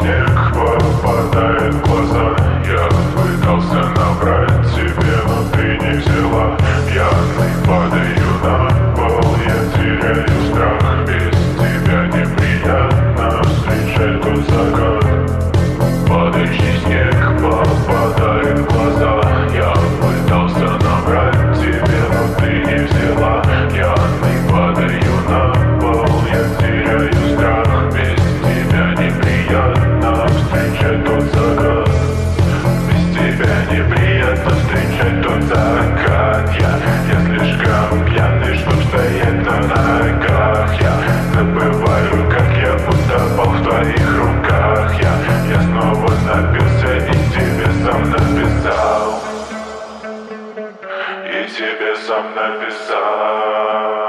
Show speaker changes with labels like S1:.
S1: снег попадает в глаза. Я пытался набрать тебе, но ты не взяла. Пьяный падаю на пол, я теряю страх. Без тебя неприятно встречать тот закат. Падающий снег попадает в глаза. Я пытался набрать тебе, но ты не взяла. Пьяный падаю на пол, я теряю страх. Без тебя неприятно встречать тот закат. Без тебя неприятно встречать тот закат. Я слишком пьяный, чтоб стоять на ногах. Я забываю, как я утопал в твоих руках. Я снова напился и тебе сам написал. И тебе сам написал.